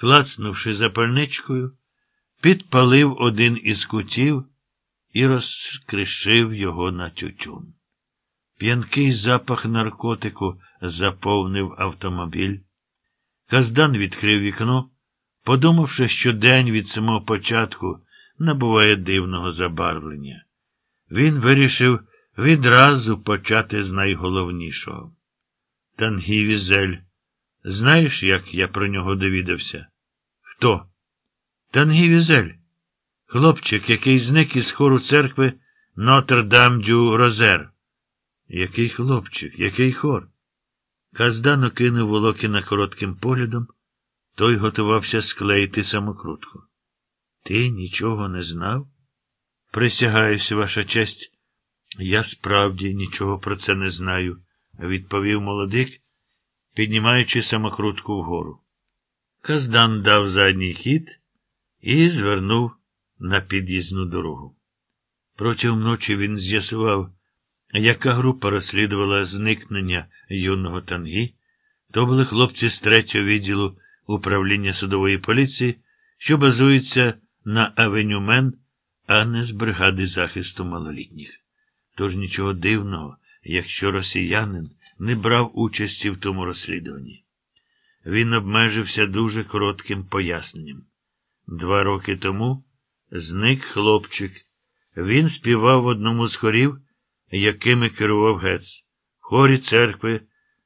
клацнувши запальничкою, підпалив один із кутів і розкришив його на тютюн. П'янкий запах наркотику заповнив автомобіль. Каздан відкрив вікно, подумавши, що день від самого початку набуває дивного забарвлення. Він вирішив відразу почати з найголовнішого. Тангі Візель. Знаєш, як я про нього довідався? Хто? Тангі Візель. Хлопчик, який зник із хору церкви Нотр-Дам-дю-Розер. Який хлопчик? Який хор? Каздан окинув Волокіна коротким поглядом. Той готувався склеїти самокрутку. Ти нічого не знав? Присягаюся, ваша честь. Я справді нічого про це не знаю, відповів молодик, піднімаючи самокрутку вгору. Каздан дав задній хід і звернув на під'їзну дорогу. Протягом ночі він з'ясував, яка група розслідувала зникнення юного Тангі. То були хлопці з 3-го відділу управління судової поліції, що базується на Авеню Мен, а не з бригади захисту малолітніх. Тож нічого дивного, якщо росіянин не брав участі в тому розслідуванні. Він обмежився дуже коротким поясненням. 2 роки тому зник хлопчик. Він співав в одному з хорів, якими керував Гец, в хорі церкви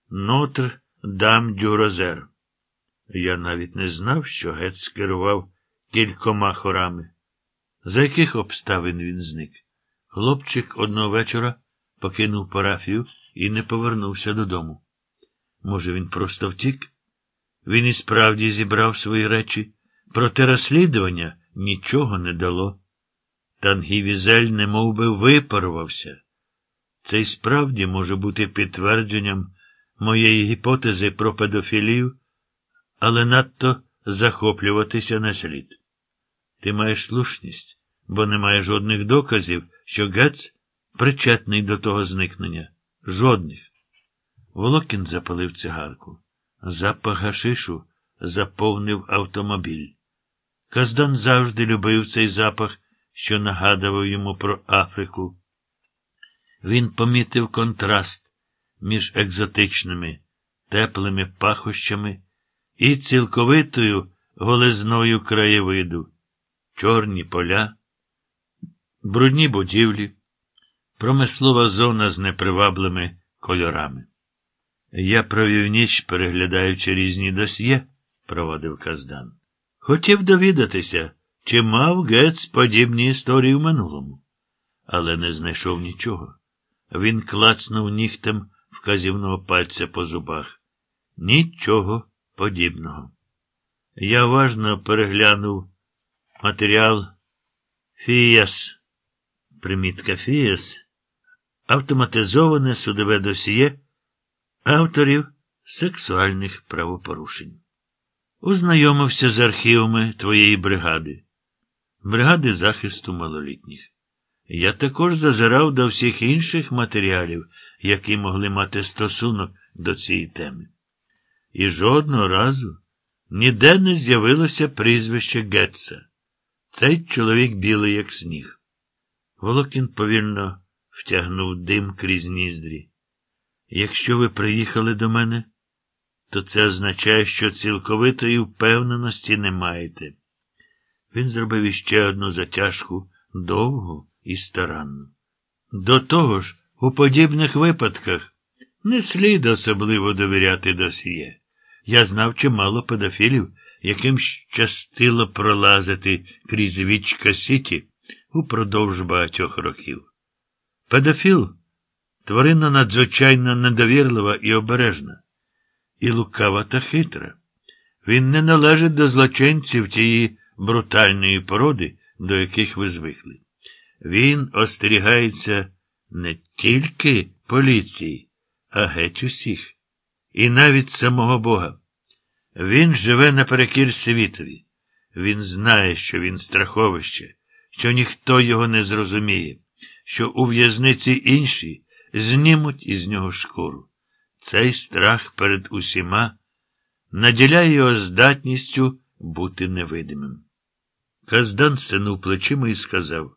Нотр-Дам-дю-Розер. Я навіть не знав, що Гец керував кількома хорами. За яких обставин він зник? Хлопчик одного вечора покинув парафію і не повернувся додому. Може, він просто втік? Він і справді зібрав свої речі, проте розслідування нічого не дало. Тангі Візель немов би випарувався. Це й справді може бути підтвердженням моєї гіпотези про педофілію, але надто захоплюватися не слід. Ти маєш слушність, бо немає жодних доказів, що Гец причетний до того зникнення. Жодних. Волокін запалив цигарку. Запах гашишу заповнив автомобіль. Каздан завжди любив цей запах, що нагадував йому про Африку. Він помітив контраст між екзотичними, теплими пахощами і цілковитою голизною краєвиду. Чорні поля, брудні будівлі, промислова зона з неприваблими кольорами. Я провів ніч, переглядаючи різні досьє, проводив Каздан. Хотів довідатися, чи мав Гец подібні історії в минулому. Але не знайшов нічого. Він клацнув нігтем вказівного пальця по зубах. Нічого подібного. Я уважно переглянув матеріал ФІАС. Примітка ФІАС – автоматизоване судове досьє авторів сексуальних правопорушень. Ознайомився з архівами твоєї бригади захисту малолітніх. Я також зазирав до всіх інших матеріалів, які могли мати стосунок до цієї теми. І жодного разу ніде не з'явилося прізвище Гетца. Цей чоловік білий, як сніг. Волокін повільно втягнув дим крізь ніздрі. Якщо ви приїхали до мене, то це означає, що цілковитої впевненості не маєте. Він зробив іще одну затяжку, довгу і старанну. До того ж, у подібних випадках не слід особливо довіряти досьє. Я знав чимало педофілів, яким щастило пролазити крізь вічка Сіті упродовж багатьох років. Педофіл – тварина надзвичайно недовірлива і обережна, і лукава та хитра. Він не належить до злочинців тієї брутальної породи, до яких ви звикли. Він остерігається не тільки поліції, а геть усіх. І навіть самого Бога. Він живе наперекір світові. Він знає, що він страховище, що ніхто його не зрозуміє, що у в'язниці інші знімуть із нього шкуру. Цей страх перед усіма наділяє його здатністю бути невидимим. Каздан стенув плечима і сказав: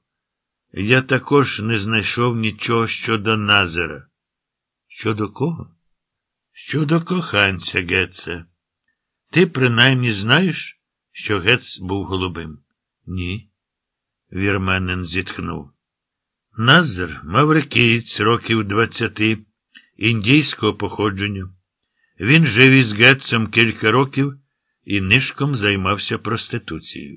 я також не знайшов нічого щодо Назера. Щодо кого? Щодо коханця Гетца. Ти принаймні знаєш, що Гетц був голубим? Ні. Вірменин зітхнув. Назер – маврикієць років 20, індійського походження. Він жив із Гетцем кілька років і нишком займався проституцією.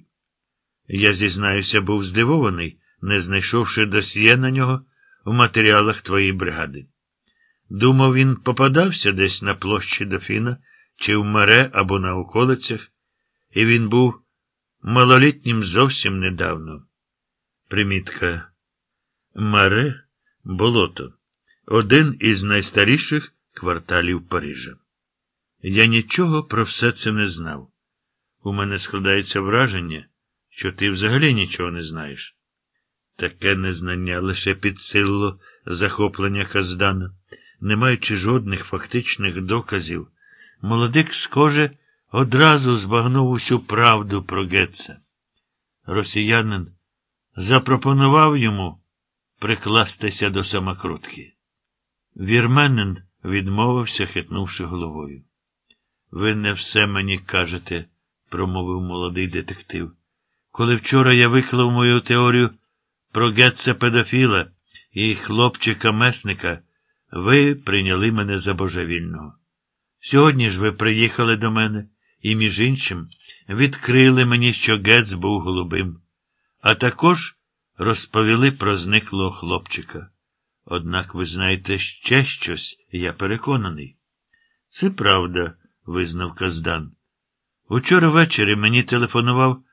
Я, зізнаюся, був здивований, не знайшовши досьє на нього в матеріалах твоєї бригади. Думав, він попадався десь на площі Дофіна, чи в Маре або на околицях, і він був малолітнім зовсім недавно. Примітка. Маре – болото. Один із найстаріших кварталів Парижа. Я нічого про все це не знав. У мене складається враження, що ти взагалі нічого не знаєш. Таке незнання лише підсилило захоплення Каздана. Не маючи жодних фактичних доказів, молодик, схоже, одразу збагнув усю правду про Гетца. Росіянин запропонував йому прикластися до самокрутки. Вірменин відмовився, хитнувши головою. Ви не все мені кажете, промовив молодий детектив. Коли вчора я виклав мою теорію про Гетца-педофіла і хлопчика-месника, ви прийняли мене за божевільного. Сьогодні ж ви приїхали до мене і, між іншим, відкрили мені, що Гетц був голубим, а також розповіли про зниклого хлопчика. Однак ви знаєте ще щось, я переконаний. Це правда, визнав Каздан. Учора ввечері мені телефонував